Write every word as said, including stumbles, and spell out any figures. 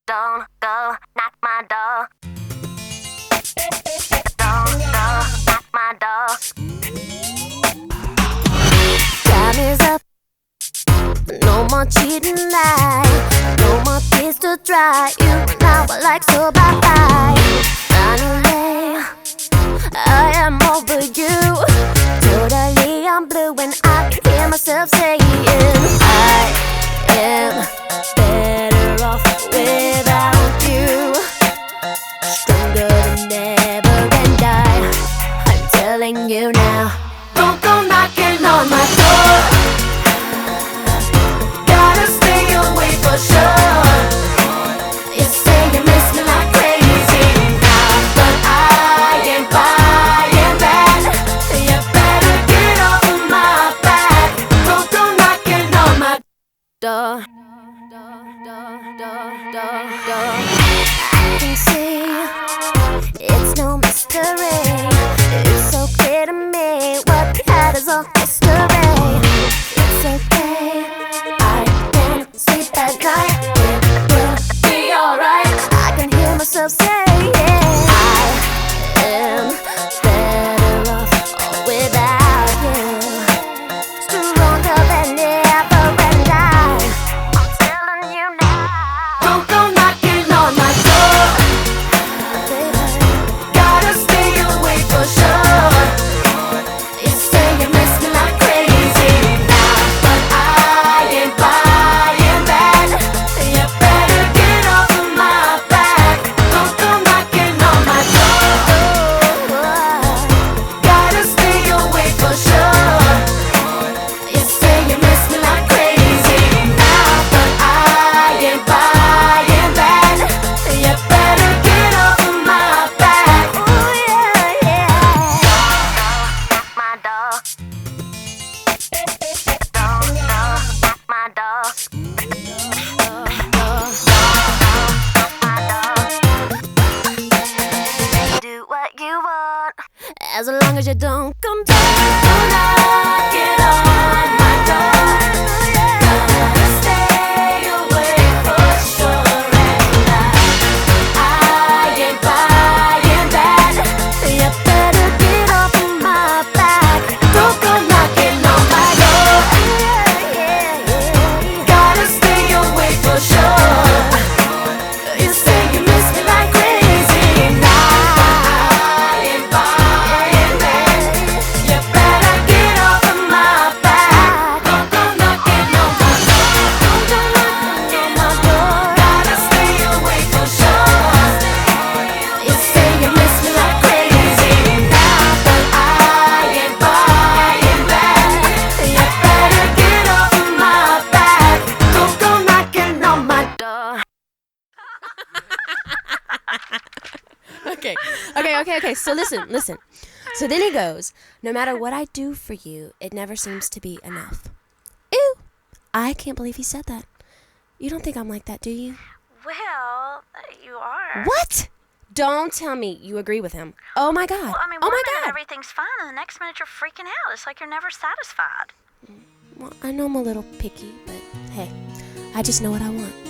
Don't go knock my door. Don't go knock my door. Time is up. No more cheating lies. No more tears to dry. You now I like so bye bye. Finally, I am over you. Totally I'm blue and I can hear myself saying I am better off without you. Stronger than ever and I, I'm telling you now. Don't go knocking on my door. Gotta stay away for sure. You say you miss me like crazy now, but I ain't buying that. You better get off of my back. Don't go knocking on my door. I can see it's no mystery. It's so clear to me what we had is all history. It's okay, I can sleep at night. It will be alright. I can hear myself say I am better off without you. Stronger than ever and I, I'm telling you now. Don't go knocking on my door, baby. Gotta stay away for sure. You say you miss me like crazy now, but I ain't buying that. You better get off of my back. Don't go knocking on my door. Gotta stay away for sure. You say you miss me like crazy now, but I ain't buying that. You better get off of my back. Ooh, yeah, yeah. Knock my door. Don't go knock my door. Do what you want, as long as you don't come back. Don't knock it on my door. Gotta stay away for sure, and I, I ain't buying that. You better get off of my back. Don't go knocking on my door. Gotta stay away for sure. You say you miss me like crazy now. I ain't buying that. You better get off of my back. Don't go knocking on my door. Don't go knocking on my door. Gotta stay away for sure. You say you miss me like crazy now, but I ain't buying that. You better get off of my back. Don't go knocking on my door. Okay, okay, okay, okay. So listen, listen. So then he goes, no matter what I do for you, it never seems to be enough. Ew. I can't believe he said that. You don't think I'm like that, do you? Well, you are. What? Don't tell me you agree with him. Oh my God. Well, I mean, oh one my minute God. everything's fine, and the next minute you're freaking out. It's like you're never satisfied. Well, I know I'm a little picky, but hey, I just know what I want.